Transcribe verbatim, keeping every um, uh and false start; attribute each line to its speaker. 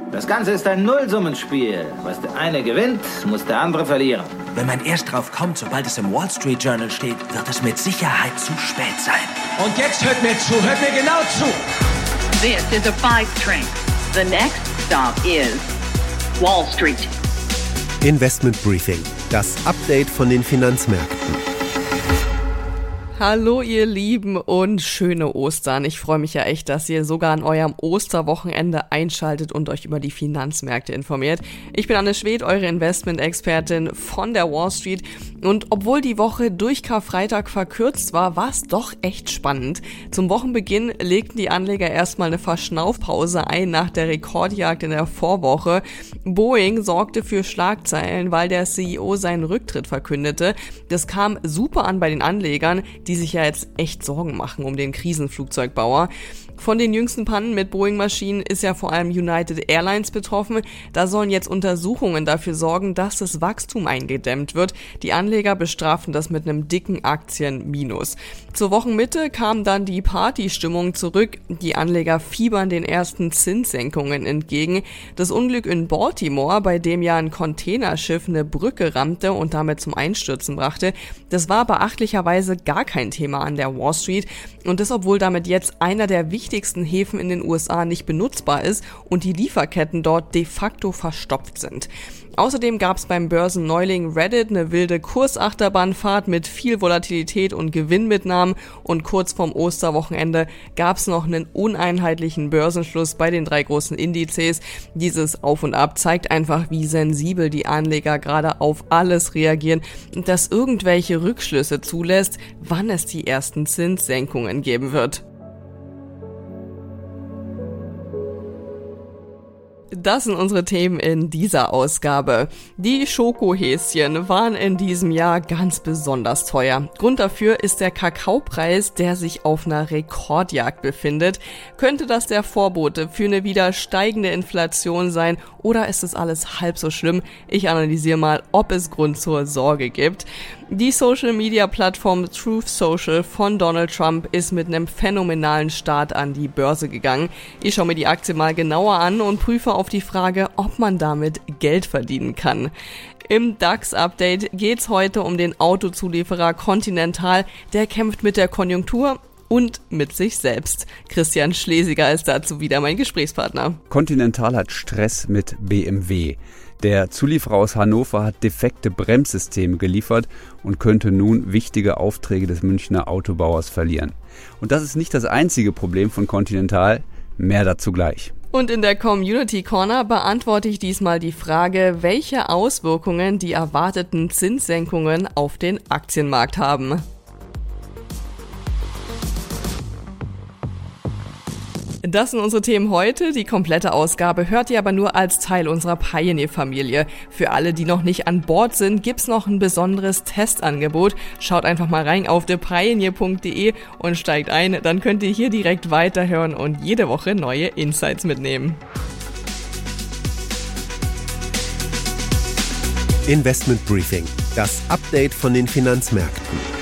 Speaker 1: Das Ganze ist ein Nullsummenspiel. Was der eine gewinnt, muss der andere verlieren.
Speaker 2: Wenn man erst drauf kommt, sobald es im Wall Street Journal steht, wird es mit Sicherheit zu spät sein.
Speaker 3: Und jetzt hört mir zu, hört mir genau zu.
Speaker 4: This is a five train. The next stop is Wall Street.
Speaker 5: Investment Briefing, das Update von den Finanzmärkten.
Speaker 6: Hallo ihr Lieben und schöne Ostern. Ich freue mich ja echt, dass ihr sogar an eurem Osterwochenende einschaltet und euch über die Finanzmärkte informiert. Ich bin Anne Schwedt, eure Investment-Expertin von der Wall Street. Und obwohl die Woche durch Karfreitag verkürzt war, war es doch echt spannend. Zum Wochenbeginn legten die Anleger erstmal eine Verschnaufpause ein nach der Rekordjagd in der Vorwoche. Boeing sorgte für Schlagzeilen, weil der C E O seinen Rücktritt verkündete. Das kam super an bei den Anlegern, die sich ja jetzt echt Sorgen machen um den Krisenflugzeugbauer. Von den jüngsten Pannen mit Boeing-Maschinen ist ja vor allem United Airlines betroffen. Da sollen jetzt Untersuchungen dafür sorgen, dass das Wachstum eingedämmt wird. Die Anleger bestrafen das mit einem dicken Aktienminus. Zur Wochenmitte kam dann die Partystimmung zurück. Die Anleger fiebern den ersten Zinssenkungen entgegen. Das Unglück in Baltimore, bei dem ja ein Containerschiff eine Brücke rammte und damit zum Einstürzen brachte, das war beachtlicherweise gar kein Thema an der Wall Street. Und das, obwohl damit jetzt einer der wichtigsten Häfen in den U S A nicht benutzbar ist und die Lieferketten dort de facto verstopft sind. Außerdem gab es beim Börsenneuling Reddit eine wilde Kursachterbahnfahrt mit viel Volatilität und Gewinnmitnahmen und kurz vorm Osterwochenende gab es noch einen uneinheitlichen Börsenschluss bei den drei großen Indizes. Dieses Auf und Ab zeigt einfach, wie sensibel die Anleger gerade auf alles reagieren und dass irgendwelche Rückschlüsse zulässt, wann es die ersten Zinssenkungen geben wird. Das sind unsere Themen in dieser Ausgabe. Die Schokohäschen waren in diesem Jahr ganz besonders teuer. Grund dafür ist der Kakaopreis, der sich auf einer Rekordjagd befindet. Könnte das der Vorbote für eine wieder steigende Inflation sein oder ist es alles halb so schlimm? Ich analysiere mal, ob es Grund zur Sorge gibt. Die Social-Media-Plattform Truth Social von Donald Trump ist mit einem phänomenalen Start an die Börse gegangen. Ich schaue mir die Aktie mal genauer an und prüfe auf die Frage, ob man damit Geld verdienen kann. Im DAX-Update geht's heute um den Autozulieferer Continental. Der kämpft mit der Konjunktur und mit sich selbst. Christian Schlesiger ist dazu wieder mein Gesprächspartner.
Speaker 7: Continental hat Stress mit B M W. Der Zulieferer aus Hannover hat defekte Bremssysteme geliefert und könnte nun wichtige Aufträge des Münchner Autobauers verlieren. Und das ist nicht das einzige Problem von Continental, mehr dazu gleich.
Speaker 6: Und in der Community Corner beantworte ich diesmal die Frage, welche Auswirkungen die erwarteten Zinssenkungen auf den Aktienmarkt haben. Das sind unsere Themen heute. Die komplette Ausgabe hört ihr aber nur als Teil unserer Pioneer-Familie. Für alle, die noch nicht an Bord sind, gibt's noch ein besonderes Testangebot. Schaut einfach mal rein auf thepioneer punkt de und steigt ein. Dann könnt ihr hier direkt weiterhören und jede Woche neue Insights mitnehmen.
Speaker 5: Investment Briefing, das Update von den Finanzmärkten.